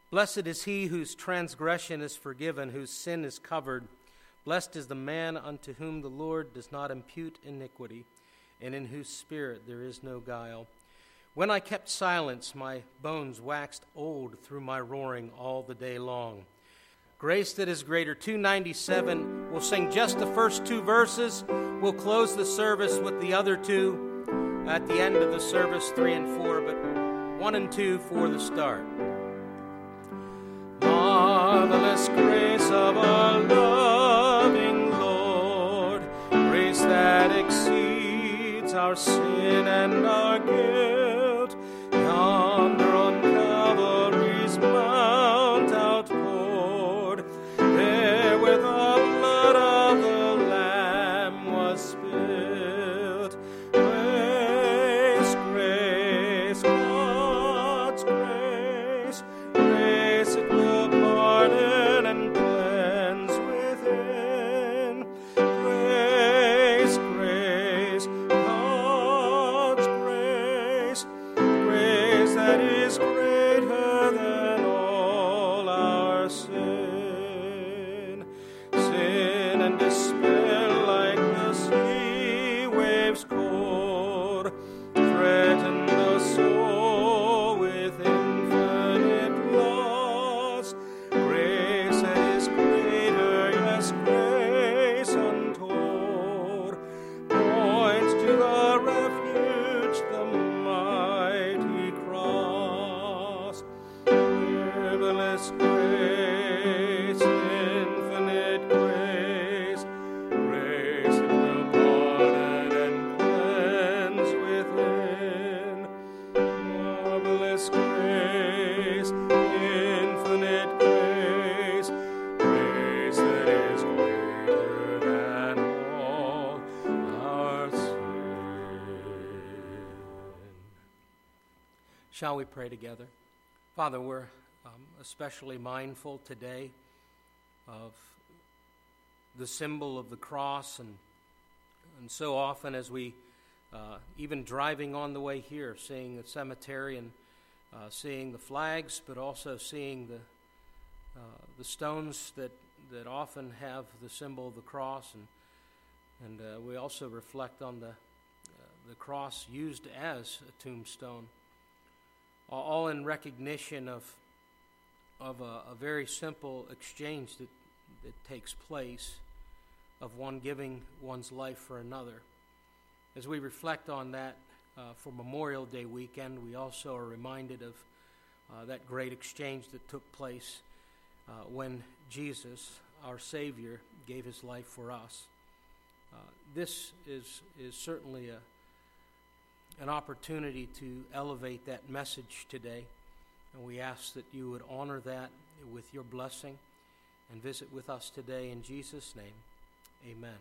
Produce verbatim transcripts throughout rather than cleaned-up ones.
Blessed is he whose transgression is forgiven, whose sin is covered. Blessed is the man unto whom the Lord does not impute iniquity, and in whose spirit there is no guile. When I kept silence, my bones waxed old through my roaring all the day long. Grace that is greater, two ninety-seven. We'll sing just the first two verses. We'll close the service with the other two at the end of the service, three and four, but one and two for the start. Marvelous grace of our loving Lord, grace that exceeds our sin and our guilt, yonder on Calvary's mount outpoured, there where the blood of the Lamb was spilled. Grace, grace, God's grace, grace it will pardon and cleanse within. Grace, grace, God's grace, grace that is greater than all our sin. Sin and despair like the sea waves cold threaten the soul with infinite loss. Grace that is greater, yes, grace untold, points to the refuge, the mighty cross. Marvelous grace, infinite grace, grace that will pardon and cleanse within. Marvelous grace, infinite grace, grace that is greater than all our sin. Shall we pray together? Father, we're um, especially mindful today of the symbol of the cross, and and so often as we, uh, even driving on the way here, seeing the cemetery and uh, seeing the flags, but also seeing the uh, the stones that, that often have the symbol of the cross, and and uh, we also reflect on the uh, the cross used as a tombstone, all in recognition of of a, a very simple exchange that, that takes place, of one giving one's life for another. As we reflect on that uh, for Memorial Day weekend, we also are reminded of uh, that great exchange that took place uh, when Jesus, our Savior, gave his life for us. Uh, this is is certainly a an opportunity to elevate that message today, and we ask that you would honor that with your blessing and visit with us today in Jesus' name. Amen.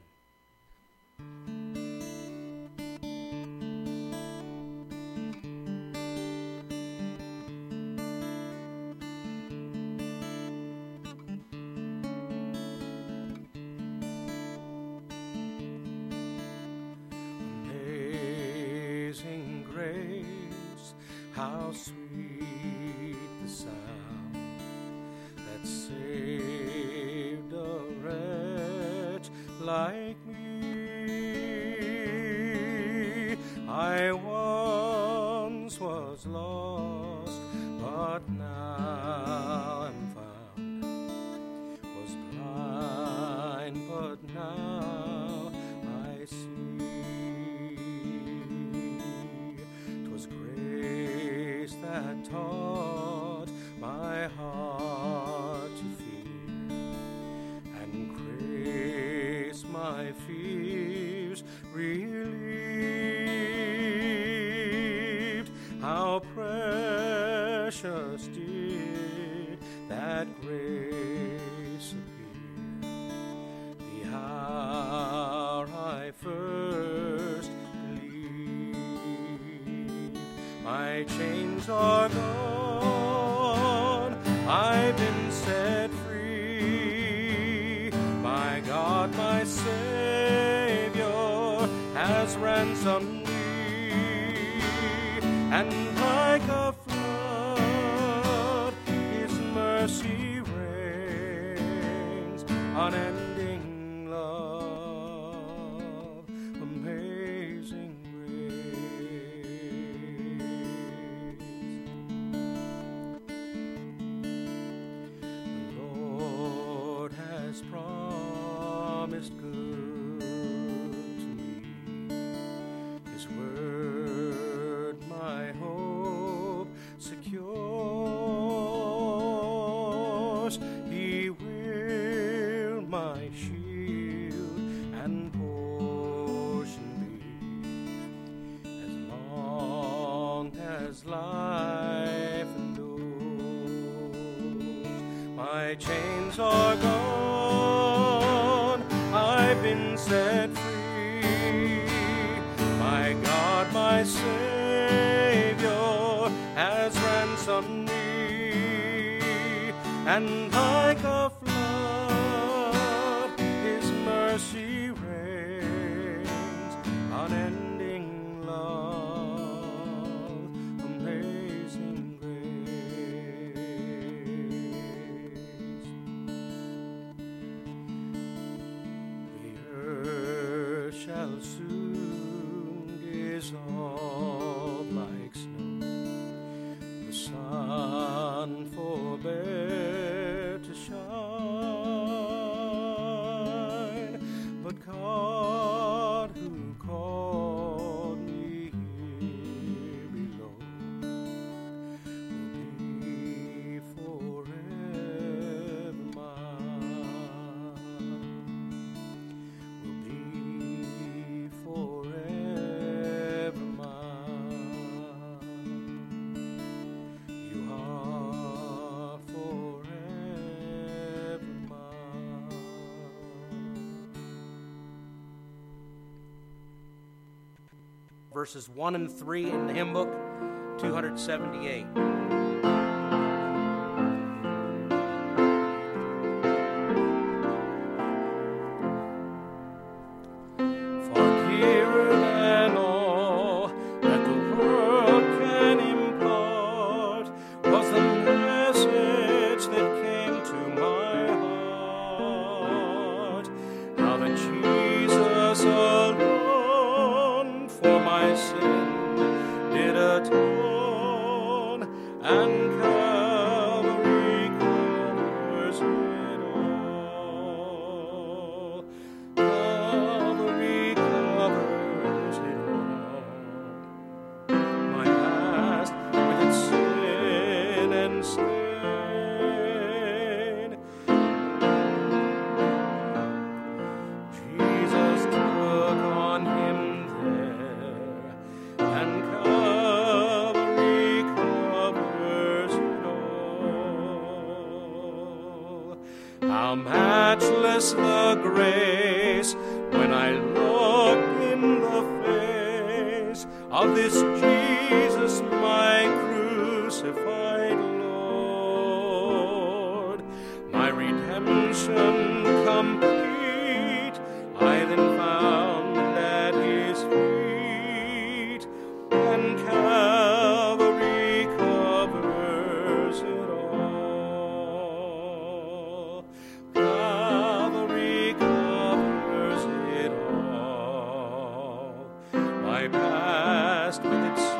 Amazing grace, how sweet the sound that saved a wretch like me. I once was lost, but now am found. Was blind, but now I see. 'Twas grace that taught my heart to fear, and grace my fears relieved. How precious did that grace appear, the hour I first believed. My chains are gone, I've been set free. My God, my Savior, has ransomed me. And like a flood, His mercy unending love, amazing grace. The Lord has promised good to me. His word my hope secures. He will my shield and portion be, as long as life endures. My chains are gone, I've been set free. My God, my Savior, has ransomed me, and like a flood, His mercy reigns, unending love, amazing grace. The earth shall soon dissolve like snow, the sun forbear to shine, but God who called me here below will be forever mine, will be forever mine. You are forever mine. Verses one and three in the hymn book, two seventy-eight. Far dearer than all that the world can impart was the message that came to my heart, how that Jesus alone for my sin did atone, and Calvary covers it all. Calvary covers it all. My past with its sin and stain, Jesus took on Him there, and Calvary covers it all. How matchless the grace when I look in the face of this Jesus, my crucified Lord. My redemption complete, I then found at His feet, and Calvary covers it all. Calvary covers it all. My past with its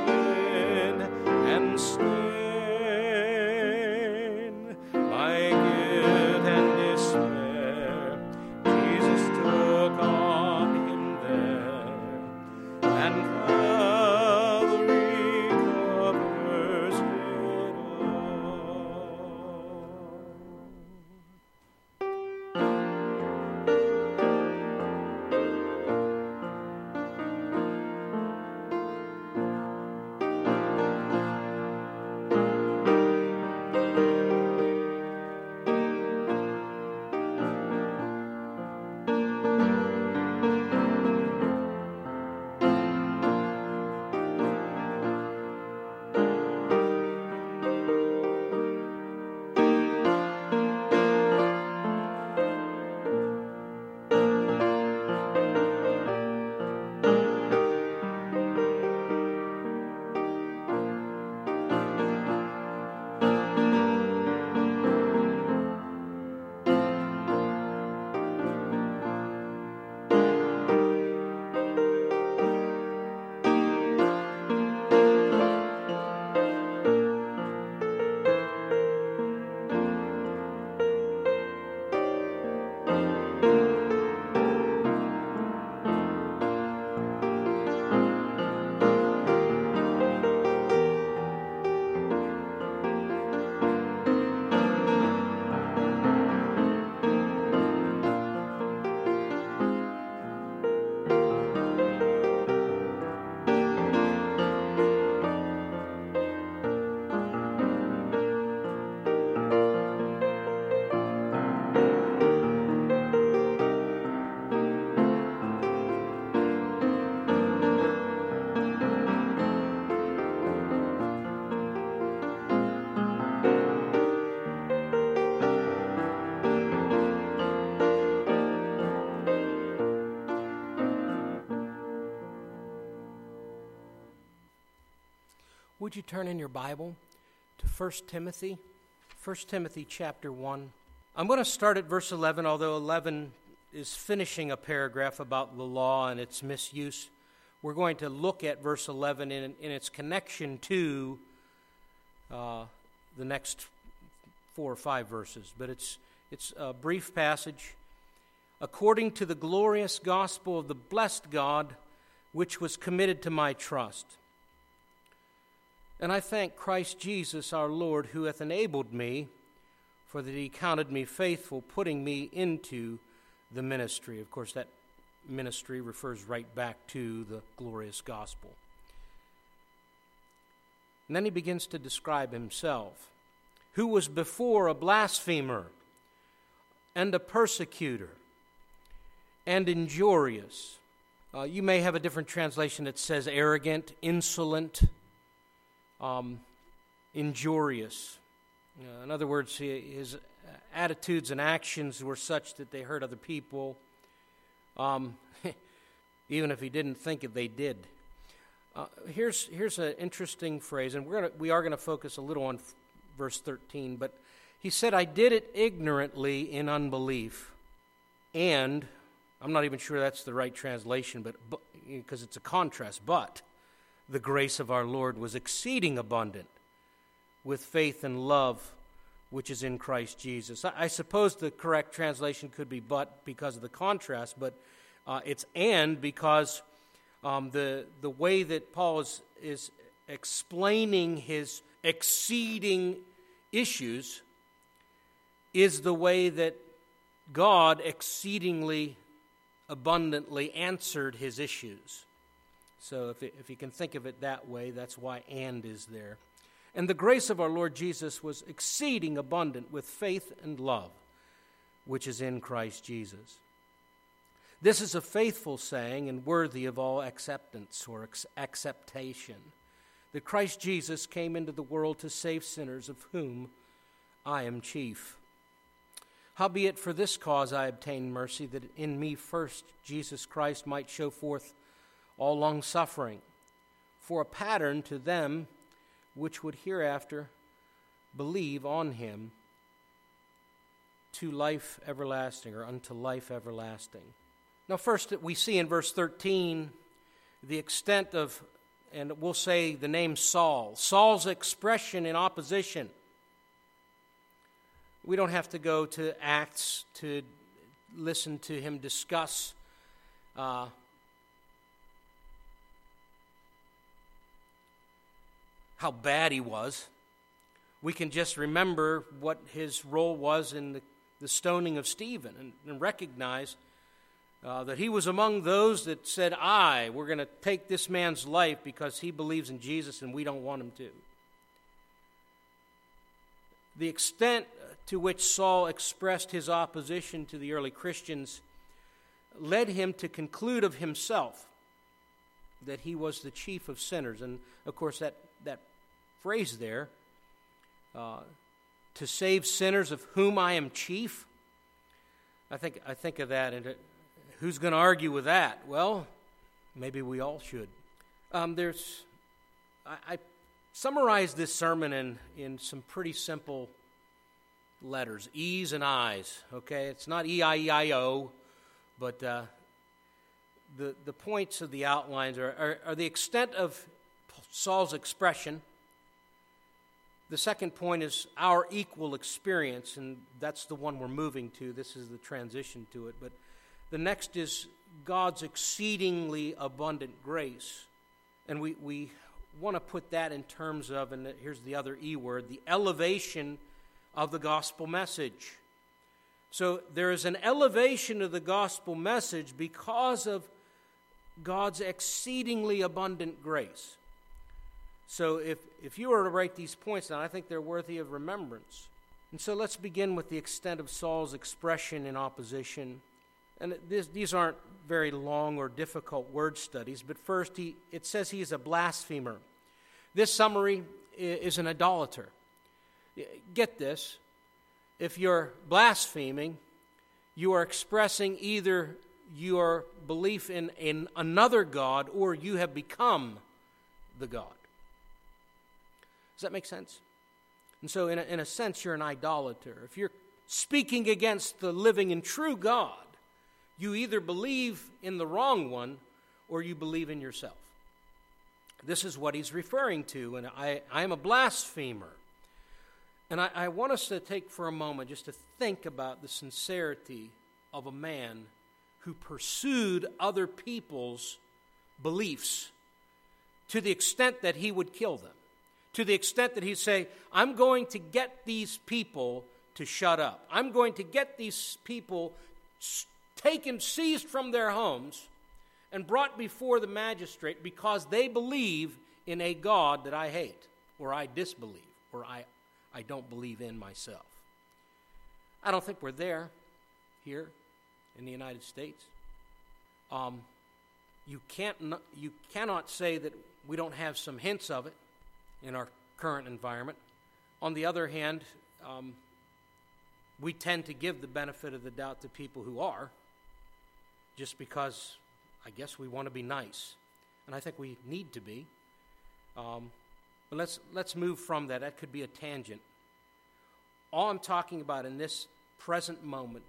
would you turn in your Bible to First Timothy? First Timothy chapter one. I'm going to start at verse eleven, although eleven is finishing a paragraph about the law and its misuse. We're going to look at verse eleven in, in its connection to uh, the next four or five verses. But it's, it's a brief passage. According to the glorious gospel of the blessed God, which was committed to my trust. And I thank Christ Jesus our Lord, who hath enabled me, for that he counted me faithful, putting me into the ministry. Of course, that ministry refers right back to the glorious gospel. And then he begins to describe himself, who was before a blasphemer and a persecutor and injurious. Uh, you may have a different translation that says arrogant, insolent, um, injurious. Uh, in other words, his attitudes and actions were such that they hurt other people, um, even if he didn't think it, they did. Uh, here's here's an interesting phrase, and we're gonna we are gonna focus a little on f- verse thirteen. But he said, "I did it ignorantly in unbelief," and I'm not even sure that's the right translation, but because it's a contrast. But the grace of our Lord was exceeding abundant with faith and love, which is in Christ Jesus. I, I suppose the correct translation could be "but" because of the contrast, but uh, it's "and" because um, the the way that Paul is is explaining his exceeding issues is the way that God exceedingly abundantly answered his issues. So if, it, if you can think of it that way, that's why "and" is there. And the grace of our Lord Jesus was exceeding abundant with faith and love, which is in Christ Jesus. This is a faithful saying and worthy of all acceptance or ex- acceptation, that Christ Jesus came into the world to save sinners, of whom I am chief. Howbeit for this cause I obtained mercy, that in me first Jesus Christ might show forth all longsuffering, for a pattern to them which would hereafter believe on him to life everlasting, or unto life everlasting. Now first we see in verse thirteen the extent of, and we'll say the name Saul, Saul's expression in opposition. We don't have to go to Acts to listen to him discuss uh, how bad he was. We can just remember what his role was in the, the stoning of Stephen, and, and recognize uh, that he was among those that said, "I, we're going to take this man's life because he believes in Jesus and we don't want him to." The extent to which Saul expressed his opposition to the early Christians led him to conclude of himself that he was the chief of sinners. And, of course, that, that phrase there, uh, to save sinners of whom I am chief, I think I think of that, and it, who's going to argue with that? Well, maybe we all should. Um, there's, I, I summarized this sermon in, in some pretty simple letters, E's and I's, okay? It's not E I E I O, but uh, the the points of the outlines are, are, are the extent of Saul's expression. The second point is our equal experience, and that's the one we're moving to. This is the transition to it. But the next is God's exceedingly abundant grace. And we, we want to put that in terms of, and here's the other E word, the elevation of the gospel message. So there is an elevation of the gospel message because of God's exceedingly abundant grace. So if, if you were to write these points down, I think they're worthy of remembrance. And so let's begin with the extent of Saul's expression in opposition. And this, these aren't very long or difficult word studies, but first he, it says he is a blasphemer. This summary is an idolater. Get this, if you're blaspheming, you are expressing either your belief in, in another God or you have become the God. Does that make sense? And so in a, in a sense, you're an idolater. If you're speaking against the living and true God, you either believe in the wrong one or you believe in yourself. This is what he's referring to, and I, I am a blasphemer. And I, I want us to take for a moment just to think about the sincerity of a man who pursued other people's beliefs to the extent that he would kill them, to the extent that he'd say, I'm going to get these people to shut up. I'm going to get these people taken, seized from their homes, and brought before the magistrate because they believe in a God that I hate, or I disbelieve, or I, I don't believe in myself. I don't think we're there here in the United States. Um, you can't, you cannot say that we don't have some hints of it in our current environment. On the other hand, um, we tend to give the benefit of the doubt to people who are, just because I guess we want to be nice, and I think we need to be. Um, but let's let's move from that. That could be a tangent. All I'm talking about in this present moment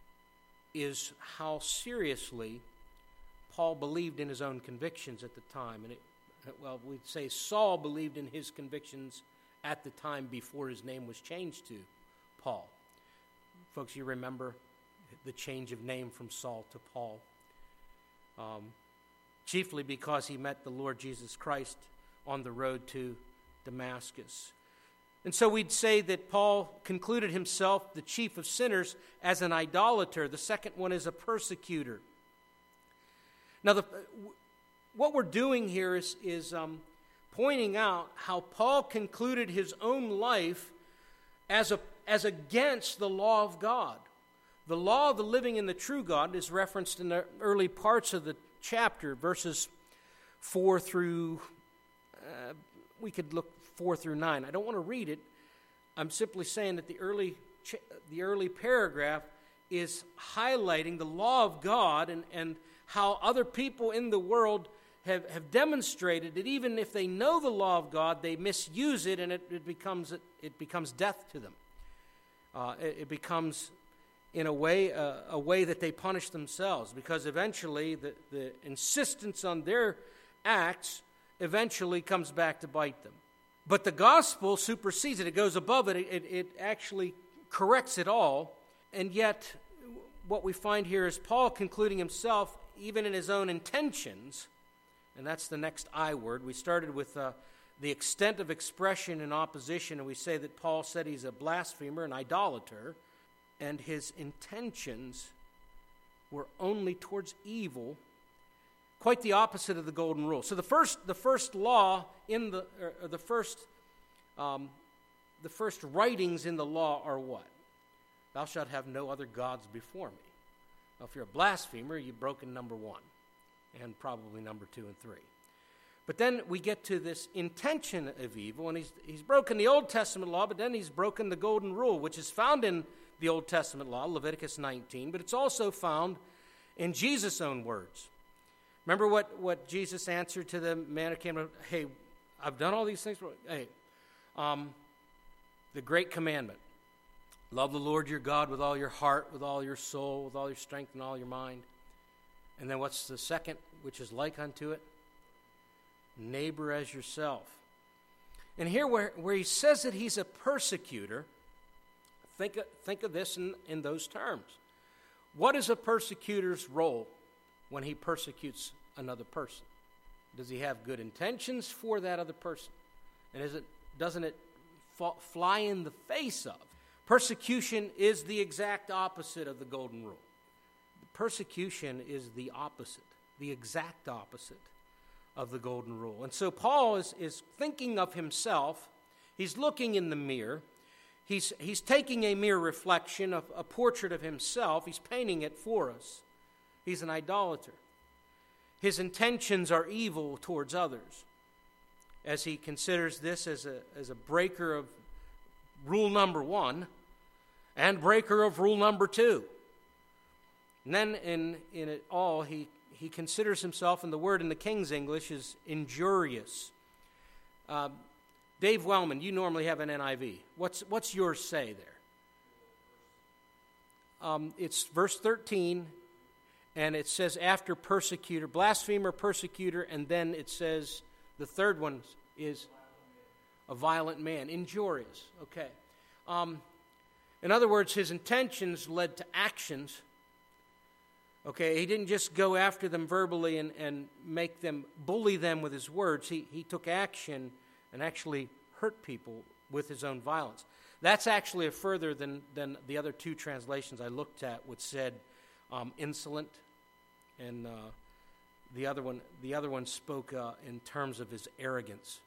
is how seriously Paul believed in his own convictions at the time. And it, well, we'd say Saul believed in his convictions at the time before his name was changed to Paul. Folks, you remember the change of name from Saul to Paul. Um, chiefly because he met the Lord Jesus Christ on the road to Damascus. And so we'd say that Paul concluded himself the chief of sinners as an idolater. The second one is a persecutor. Now, the, what we're doing here is, is um, pointing out how Paul concluded his own life as, a, as against the law of God. The law of the living and the true God is referenced in the early parts of the chapter, verses four through, uh, we could look four through nine. I don't want to read it. I'm simply saying that the early, ch- the early paragraph is highlighting the law of God and, and how other people in the world have, have demonstrated that even if they know the law of God, they misuse it, and it, it becomes it becomes death to them. Uh, it, it becomes in a way, uh, a way that they punish themselves, because eventually the, the insistence on their acts eventually comes back to bite them. But the gospel supersedes it. It goes above it. It, it actually corrects it all. And yet, what we find here is Paul concluding himself, even in his own intentions, and that's the next I word. We started with uh, the extent of expression in opposition, and we say that Paul said he's a blasphemer, an idolater, and his intentions were only towards evil, quite the opposite of the golden rule. So the first, the first law in the, or the first, um, the first writings in the law are what? Thou shalt have no other gods before me. Now, if you're a blasphemer, you've broken number one, and probably number two and three. But then we get to this intention of evil, and he's he's broken the Old Testament law, but then he's broken the golden rule, which is found in the Old Testament law, Leviticus nineteen, but it's also found in Jesus' own words. Remember what, what Jesus answered to the man who came to him? Hey, I've done all these things. Hey, um, the great commandment, love the Lord your God with all your heart, with all your soul, with all your strength and all your mind. And then what's the second, which is like unto it? Neighbor as yourself. And here where, where he says that he's a persecutor, Think of, think of this in, in those terms. What is a persecutor's role when he persecutes another person? Does he have good intentions for that other person? And is it, doesn't it fa- fly in the face of? Persecution is the exact opposite of the golden rule. Persecution is the opposite, the exact opposite of the golden rule. And so Paul is, is thinking of himself. He's looking in the mirror. He's, he's taking a mere reflection of a portrait of himself. He's painting it for us. He's an idolater. His intentions are evil towards others, as he considers this as a, as a breaker of rule number one and breaker of rule number two. And then in, in it all, he, he considers himself, and the word in the King's English is injurious. Uh, Dave Wellman, you normally have an N I V. What's what's yours say there? Um, it's verse thirteen, and it says after persecutor, blasphemer, persecutor, and then it says the third one is a violent man, injurious. Okay. Um, in other words, his intentions led to actions. Okay, he didn't just go after them verbally and, and make them, bully them with his words. He, he took action and actually hurt people with his own violence. That's actually a further than, than the other two translations I looked at, which said um, insolent, and uh, the other one the other one spoke uh, in terms of his arrogance.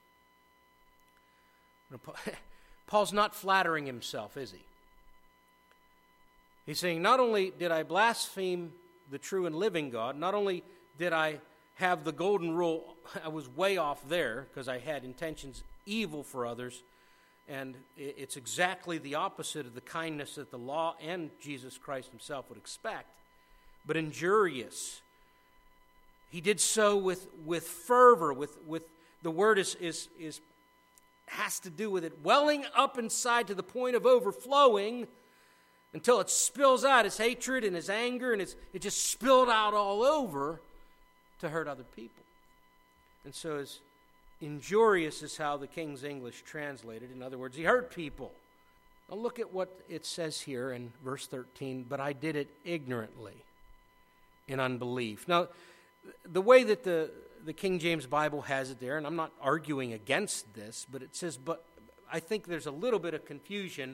Paul's not flattering himself, is he? He's saying, not only did I blaspheme the true and living God, not only did I have the golden rule, I was way off there because I had intentions evil for others, and it's exactly the opposite of the kindness that the law and Jesus Christ himself would expect, but injurious. He did so with, with fervor, with, with the word is, is, is has to do with it welling up inside to the point of overflowing until it spills out, his hatred and his anger, and it's, it just spilled out all over to hurt other people. And so as injurious is how the King's English translated. In other words, he hurt people. Now look at what it says here in verse thirteen, but I did it ignorantly in unbelief. Now, the way that the, the King James Bible has it there, and I'm not arguing against this, but it says, but I think there's a little bit of confusion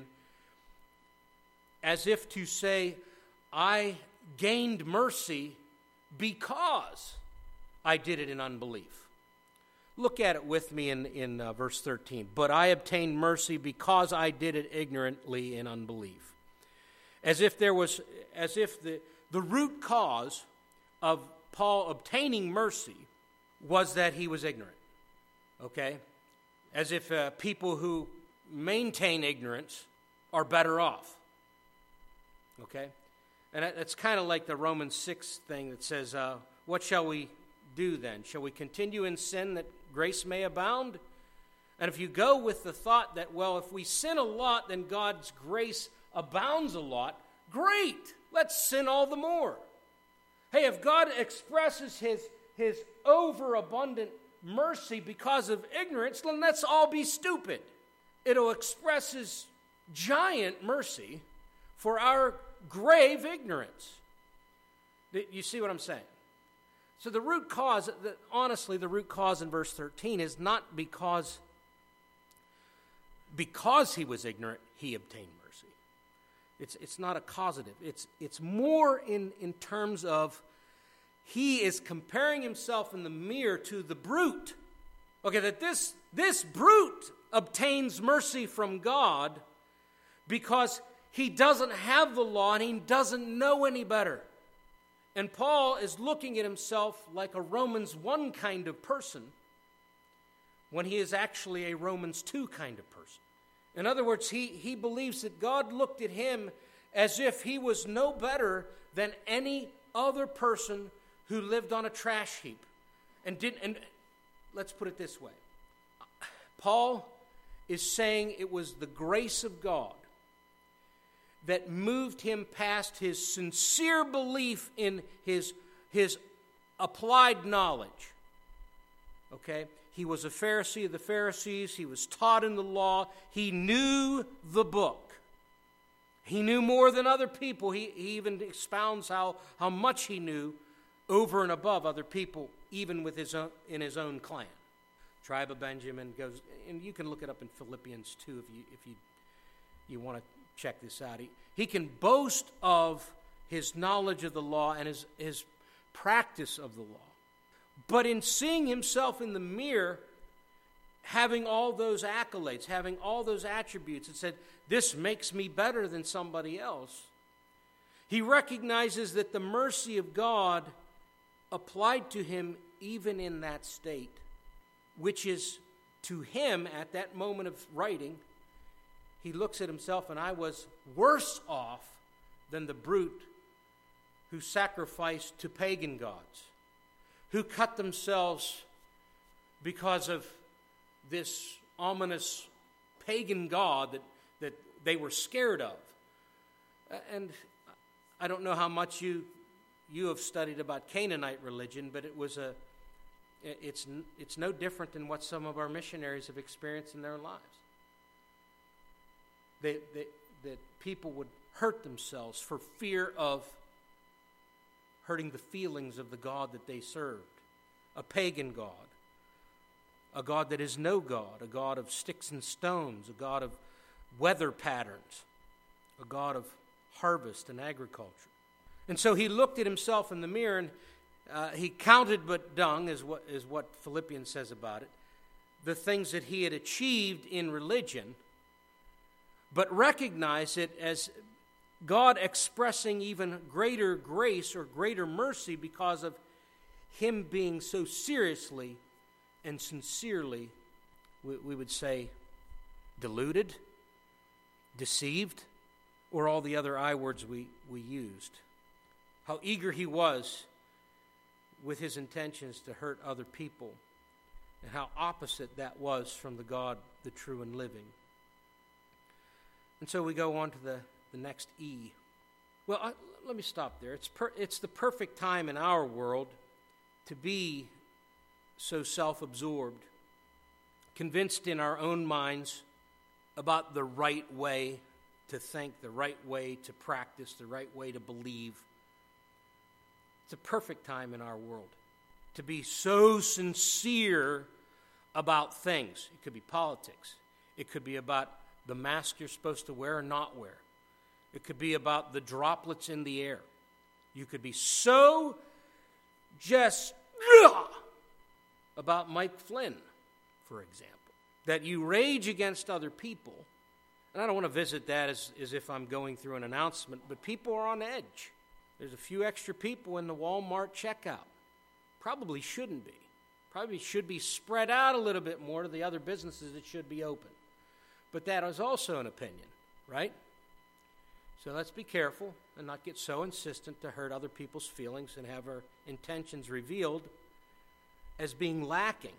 as if to say, I gained mercy because I did it in unbelief. Look at it with me in, in uh, verse thirteen. But I obtained mercy because I did it ignorantly in unbelief. As if there was, as if the, the root cause of Paul obtaining mercy was that he was ignorant. Okay? As if uh, people who maintain ignorance are better off. Okay? And it's kind of like the Romans six thing that says, uh, what shall we do then? Shall we continue in sin that grace may abound? And if you go with the thought that, well, if we sin a lot, then God's grace abounds a lot, great! Let's sin all the more. Hey, if God expresses his, his overabundant mercy because of ignorance, then let's all be stupid. It'll express his giant mercy for our grave ignorance. You see what I'm saying? So the root cause, honestly, the root cause in verse thirteen is not because, because he was ignorant, he obtained mercy. It's, it's not a causative. It's, it's more in, in terms of he is comparing himself in the mirror to the brute. Okay, that this, this brute obtains mercy from God because he doesn't have the law and he doesn't know any better. And Paul is looking at himself like a Romans one kind of person when he is actually a Romans two kind of person. In other words, he, he believes that God looked at him as if he was no better than any other person who lived on a trash heap. And didn't. And let's put it this way. Paul is saying it was the grace of God that moved him past his sincere belief in his, his applied knowledge. Okay? He was a Pharisee of the Pharisees. He was taught in the law. He knew the book. He knew more than other people. He, he even expounds how, how much he knew over and above other people, even with his own, in his own clan. Tribe of Benjamin goes, and you can look it up in Philippians two if you if you you want to check this out. He, he can boast of his knowledge of the law and his, his practice of the law. But in seeing himself in the mirror, having all those accolades, having all those attributes, it said, this makes me better than somebody else. He recognizes that the mercy of God applied to him even in that state, which is to him at that moment of writing, he looks at himself, and I was worse off than the brute who sacrificed to pagan gods, who cut themselves because of this ominous pagan god that, that they were scared of. And I don't know how much you you have studied about Canaanite religion, but it was a it's it's no different than what some of our missionaries have experienced in their lives. They, they, that people would hurt themselves for fear of hurting the feelings of the God that they served, a pagan God, a God that is no God, a God of sticks and stones, a God of weather patterns, a God of harvest and agriculture. And so he looked at himself in the mirror, and uh, he counted but dung, is what, is what Philippians says about it, the things that he had achieved in religion, but recognized it as God expressing even greater grace or greater mercy because of him being so seriously and sincerely, we, we would say, deluded, deceived, or all the other I words we, we used. How eager he was with his intentions to hurt other people, and how opposite that was from the God, the true and living. And so we go on to the, the next E. Well, I, let me stop there. It's per, it's the perfect time in our world to be so self-absorbed, convinced in our own minds about the right way to think, the right way to practice, the right way to believe. It's a perfect time in our world to be so sincere about things. It could be politics. It could be about the mask you're supposed to wear or not wear. It could be about the droplets in the air. You could be so just ugh, about Mike Flynn, for example, that you rage against other people. And I don't want to visit that as, as if I'm going through an announcement, but people are on edge. There's a few extra people in the Walmart checkout. Probably shouldn't be. Probably should be spread out a little bit more to the other businesses that should be open. But that is also an opinion, right? So let's be careful and not get so insistent to hurt other people's feelings and have our intentions revealed as being lacking.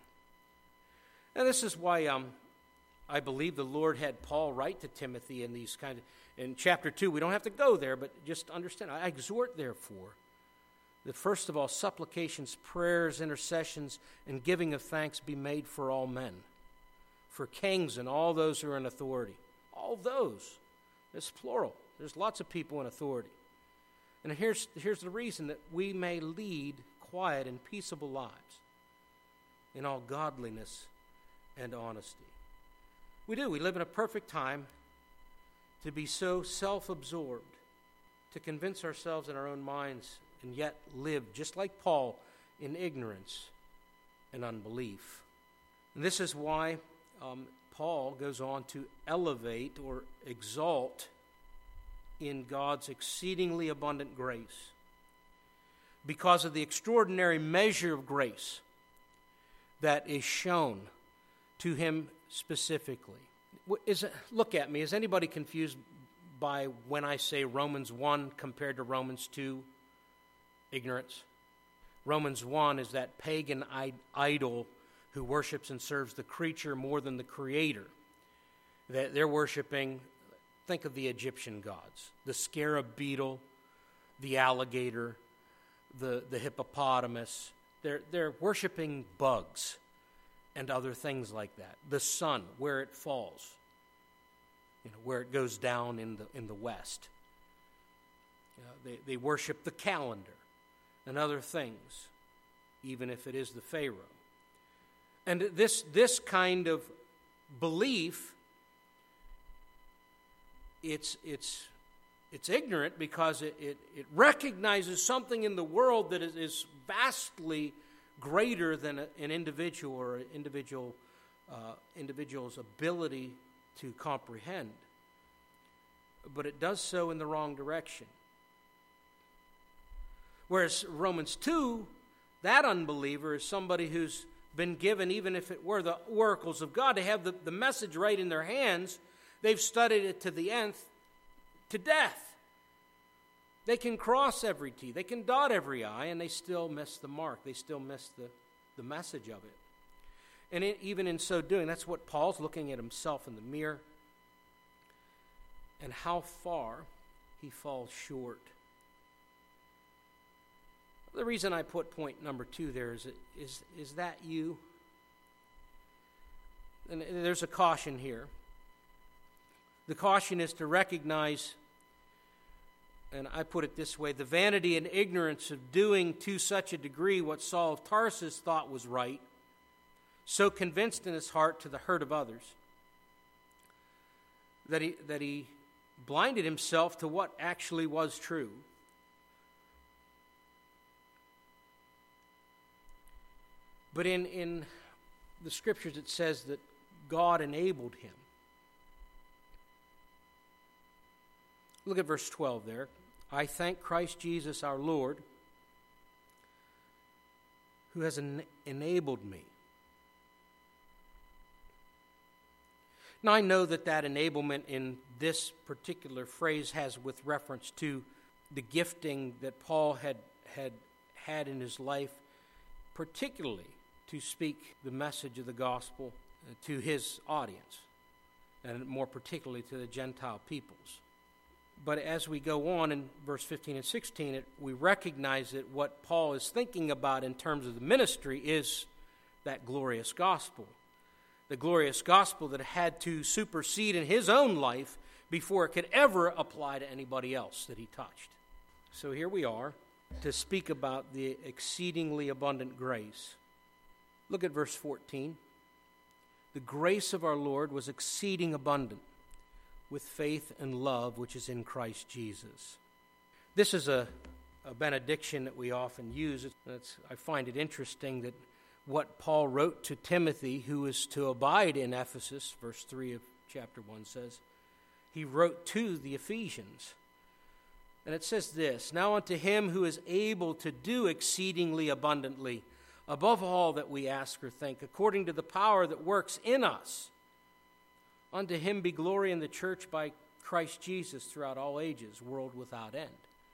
And this is why um, I believe the Lord had Paul write to Timothy in these kind of, in chapter two, we don't have to go there, but just understand, I exhort therefore that first of all, supplications, prayers, intercessions, and giving of thanks be made for all men, for kings and all those who are in authority. All those. It's plural. There's lots of people in authority. And here's, here's the reason, that we may lead quiet and peaceable lives in all godliness and honesty. We do. We live in a perfect time to be so self-absorbed, to convince ourselves in our own minds, and yet live, just like Paul, in ignorance and unbelief. And this is why um, Paul goes on to elevate or exalt in God's exceedingly abundant grace, because of the extraordinary measure of grace that is shown to him specifically. Is it, look at me. Is anybody confused by when I say Romans one compared to Romans two? Ignorance. Romans one is that pagan idol who worships and serves the creature more than the creator. They're worshiping, think of the Egyptian gods, the scarab beetle, the alligator, the, the hippopotamus. They're, they're worshiping bugs and other things like that. The sun, where it falls, you know, where it goes down in the in the west. You know, they, they worship the calendar and other things, even if it is the Pharaoh. And this this kind of belief, it's it's it's ignorant because it, it, it recognizes something in the world that is, is vastly greater than a, an individual or an individual uh, individual's ability to comprehend. But it does so in the wrong direction. Whereas Romans two, that unbeliever is somebody who's been given, even if it were the oracles of God, they have the, the message right in their hands. They've studied it to the nth, to death. They can cross every T, they can dot every I, and they still miss the mark. They still miss the, the message of it. And it, even in so doing, that's what Paul's looking at himself in the mirror and how far he falls short. The reason I put point number two there is, is, is that you? And there's a caution here. The caution is to recognize, and I put it this way, the vanity and ignorance of doing to such a degree what Saul of Tarsus thought was right, so convinced in his heart to the hurt of others, that he, that he blinded himself to what actually was true. But in, in the Scriptures it says that God enabled him. Look at verse twelve there. I thank Christ Jesus our Lord, who has en- enabled me. Now I know that that enablement in this particular phrase has with reference to the gifting that Paul had had, had in his life, particularly to speak the message of the gospel to his audience, and more particularly to the Gentile peoples. But as we go on in verse fifteen and sixteen, it, we recognize that what Paul is thinking about in terms of the ministry is that glorious gospel. The glorious gospel that had to supersede in his own life before it could ever apply to anybody else that he touched. So here we are to speak about the exceedingly abundant grace. Look at verse fourteen. The grace of our Lord was exceeding abundant with faith and love which is in Christ Jesus. This is a, a benediction that we often use. It's, I find it interesting that what Paul wrote to Timothy, who is to abide in Ephesus, verse three of chapter one says, he wrote to the Ephesians. And it says this, now unto him who is able to do exceedingly abundantly, above all that we ask or think, according to the power that works in us. Unto him be glory in the church by Christ Jesus throughout all ages, world without end.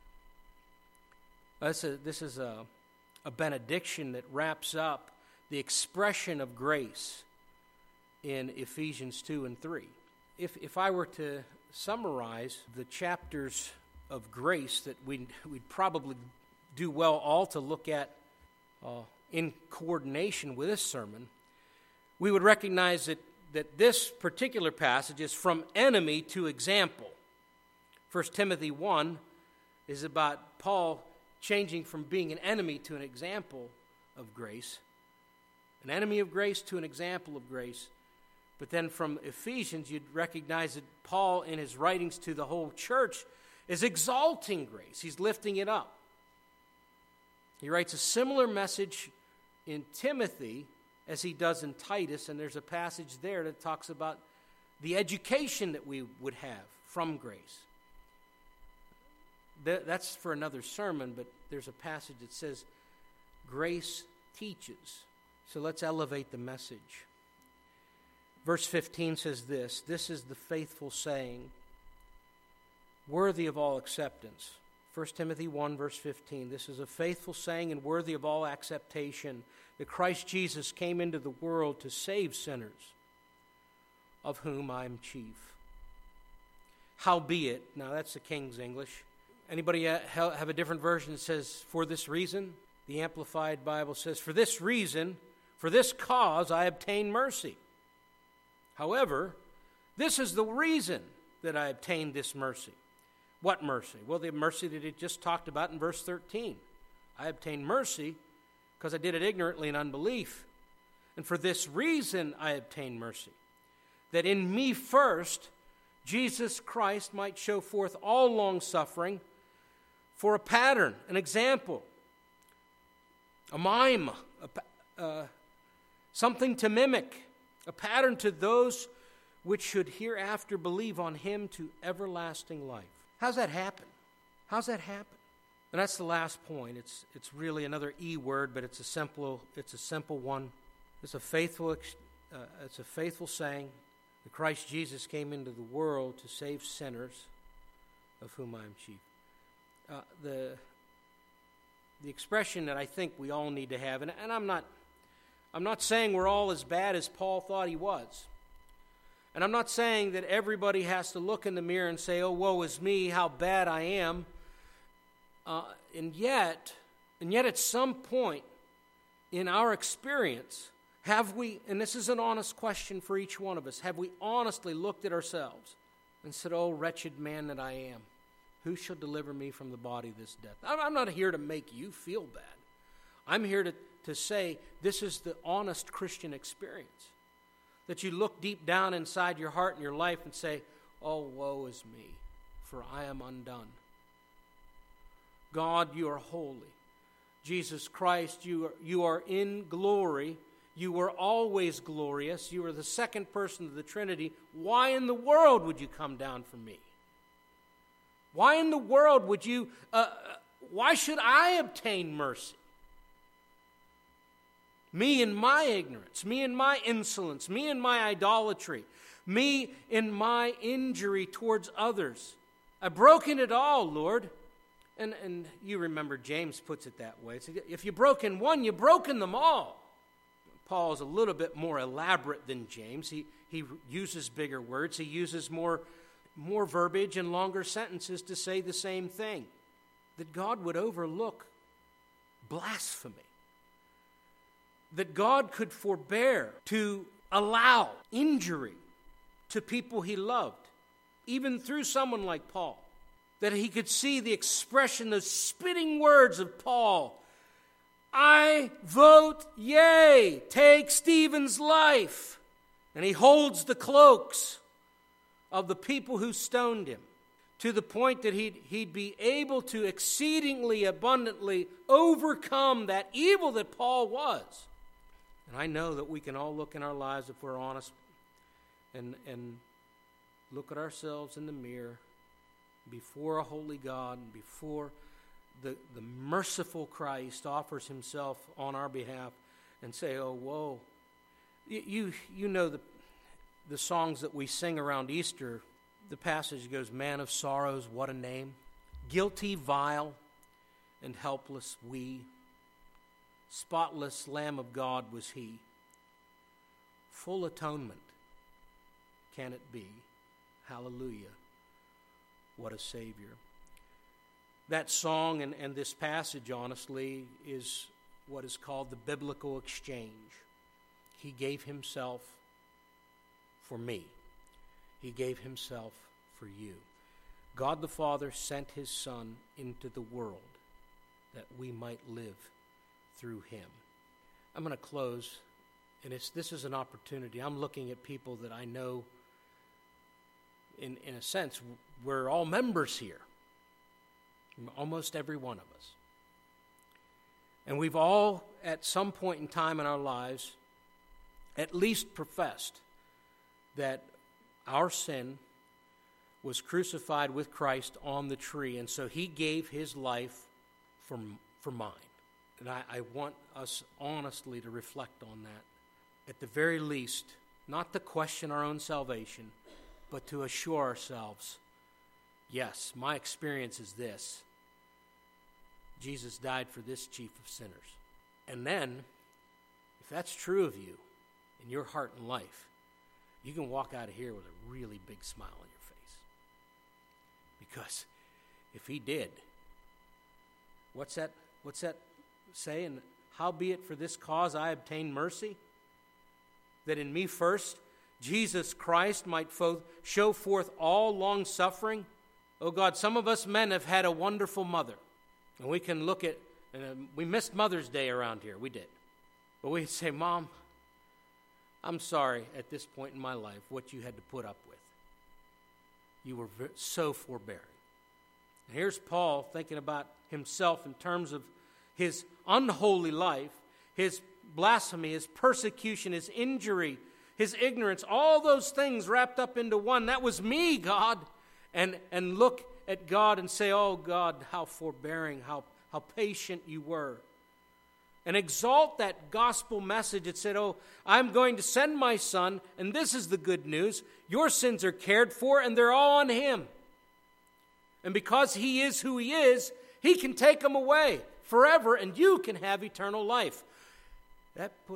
This is, this is a, a benediction that wraps up the expression of grace in Ephesians two and three. If, if I were to summarize the chapters of grace that we'd, we'd probably do well all to look at uh, in coordination with this sermon, we would recognize that, that this particular passage is from enemy to example. First Timothy one is about Paul changing from being an enemy to an example of grace, an enemy of grace to an example of grace. But then from Ephesians, you'd recognize that Paul, in his writings to the whole church, is exalting grace. He's lifting it up. He writes a similar message in Timothy as he does in Titus, and there's a passage there that talks about the education that we would have from grace. That's for another sermon, but there's a passage that says grace teaches. So let's elevate the message. Verse fifteen says this, this is the faithful saying, worthy of all acceptance. First Timothy one, verse fifteen, this is a faithful saying and worthy of all acceptation, that Christ Jesus came into the world to save sinners, of whom I am chief. Howbeit, now that's the King's English. Anybody have a different version that says, for this reason? The Amplified Bible says, for this reason, for this cause I obtain mercy. However, this is the reason that I obtained this mercy. What mercy? Well, the mercy that it just talked about in verse thirteen. I obtained mercy because I did it ignorantly in unbelief. And for this reason I obtained mercy, that in me first Jesus Christ might show forth all long-suffering for a pattern, an example, a mime, a, uh, something to mimic, a pattern to those which should hereafter believe on him to everlasting life. How's that happen? How's that happen? And that's the last point. It's it's really another E word, but it's a simple it's a simple one. It's a faithful uh, it's a faithful saying that Christ Jesus came into the world to save sinners, of whom I am chief. Uh, the the expression that I think we all need to have, and, and I'm not I'm not saying we're all as bad as Paul thought he was. And I'm not saying that everybody has to look in the mirror and say, oh, woe is me, how bad I am. Uh, and yet, and yet at some point in our experience, have we, and this is an honest question for each one of us, have we honestly looked at ourselves and said, oh, wretched man that I am, who shall deliver me from the body of this death? I'm not here to make you feel bad. I'm here to, to say this is the honest Christian experience. That you look deep down inside your heart and your life and say, oh, woe is me, for I am undone. God, you are holy. Jesus Christ, you are, you are in glory. You are always glorious. You are the second person of the Trinity. Why in the world would you come down for me? Why in the world would you, uh, why should I obtain mercy? Me in my ignorance, me in my insolence, me in my idolatry, me in my injury towards others. I've broken it all, Lord. And, and you remember James puts it that way. It's, if you've broken one, you've broken them all. Paul is a little bit more elaborate than James. He, he uses bigger words. He uses more, more verbiage and longer sentences to say the same thing. That God would overlook blasphemy. That God could forbear to allow injury to people he loved, even through someone like Paul. That he could see the expression, those spitting words of Paul, I vote yea, take Stephen's life. And he holds the cloaks of the people who stoned him to the point that he'd, he'd be able to exceedingly abundantly overcome that evil that Paul was. And I know that we can all look in our lives, if we're honest, and, and look at ourselves in the mirror before a holy God and before the, the merciful Christ offers himself on our behalf and say, oh, woe. You, you, you know the, the songs that we sing around Easter. The passage goes, man of sorrows, what a name. Guilty, vile, and helpless we. Spotless Lamb of God was he. Full atonement can it be. Hallelujah. What a Savior. That song and, and this passage, honestly, is what is called the biblical exchange. He gave himself for me. He gave himself for you. God the Father sent his Son into the world that we might live through him. I'm going to close, and it's, this is an opportunity. I'm looking at people that I know, in, in a sense, we're all members here. Almost every one of us. And we've all, at some point in time in our lives, at least professed that our sin was crucified with Christ on the tree, and so he gave his life for, for mine. And I, I want us honestly to reflect on that. At the very least, not to question our own salvation, but to assure ourselves, yes, my experience is this. Jesus died for this chief of sinners. And then, if that's true of you, in your heart and life, you can walk out of here with a really big smile on your face. Because if he did, what's that, what's that say? And howbeit for this cause I obtained mercy, that in me first Jesus Christ might fo- show forth all long suffering. Oh God, some of us men have had a wonderful mother. And we can look at, and uh, we missed Mother's Day around here, we did. But we'd say, Mom, I'm sorry at this point in my life what you had to put up with. You were v- so forbearing. And here's Paul thinking about himself in terms of his unholy life, his blasphemy, his persecution, his injury, his ignorance, all those things wrapped up into one. That was me, God. And, and look at God and say, oh God, how forbearing, how, how patient you were. And exalt that gospel message. It said, oh, I'm going to send my Son, and this is the good news. Your sins are cared for, and they're all on him. And because he is who he is, he can take them away forever, and you can have eternal life. That put,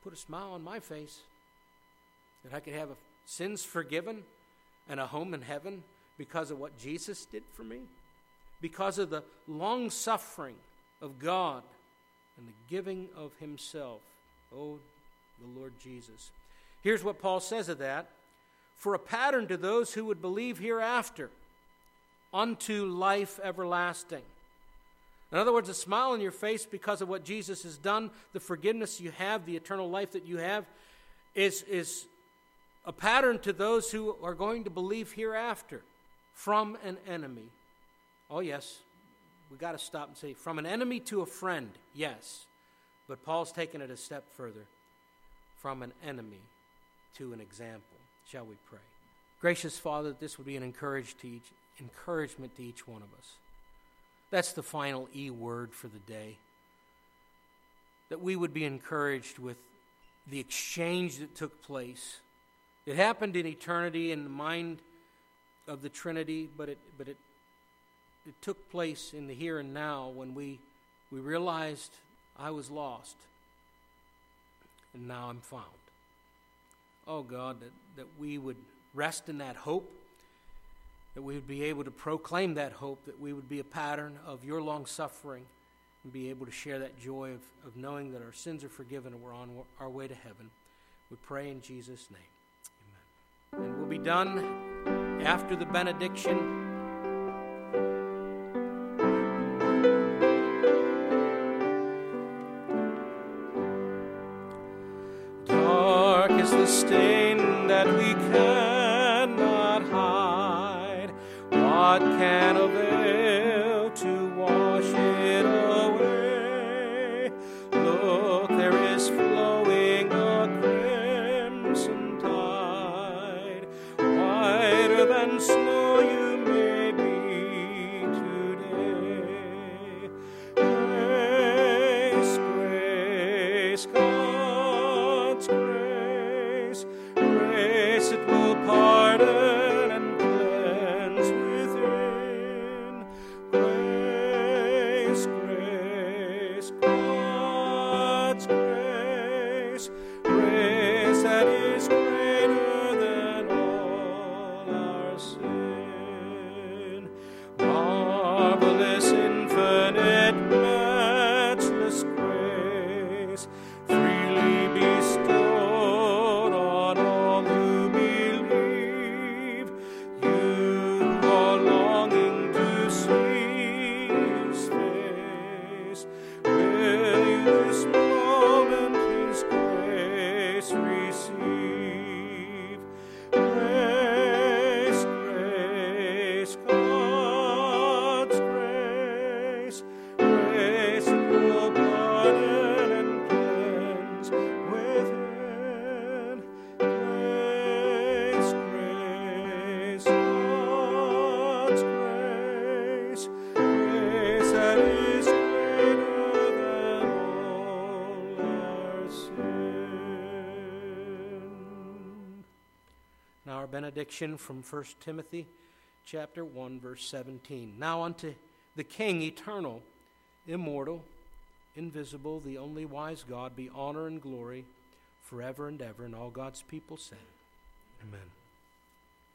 put a smile on my face, that I could have sins forgiven and a home in heaven because of what Jesus did for me, because of the long suffering of God and the giving of himself. Oh, the Lord Jesus. Here's what Paul says of that. For a pattern to those who would believe hereafter, unto life everlasting. In other words, a smile on your face because of what Jesus has done, the forgiveness you have, the eternal life that you have, is, is a pattern to those who are going to believe hereafter, from an enemy. Oh yes, we've got to stop and say, from an enemy to a friend, yes. But Paul's taken it a step further. From an enemy to an example. Shall we pray? Gracious Father, that this would be an encourage to each, encouragement to each one of us. That's the final E word for the day. That we would be encouraged with the exchange that took place. It happened in eternity in the mind of the Trinity, but it but it it took place in the here and now when we we realized I was lost and now I'm found. Oh God, that, that we would rest in that hope, that we would be able to proclaim that hope, that we would be a pattern of your long suffering and be able to share that joy of, of knowing that our sins are forgiven and we're on our way to heaven. We pray in Jesus' name. Amen. And we'll be done after the benediction. Dark is the stain that we cannot hide. What can avail to wash it away? Look, there is flowing a crimson tide, whiter than snow you may be today. Grace, grace, God's grace, grace it will pardon and cleanse within. Grace, grace, God's grace, grace that is greater than all our sin. Marvelous, infinite, matchless grace, freely bestowed on all who believe. You who are longing to see his face, will you this moment his grace receive? Grace, grace, God's grace, grace that will pardon and cleanse within. Grace, grace, God's grace, grace that is greater than all our sin. Now our benediction from First Timothy chapter one, verse seventeen. Now unto the King, eternal, immortal, invisible, the only wise God, be honor and glory forever and ever. And all God's people say, amen.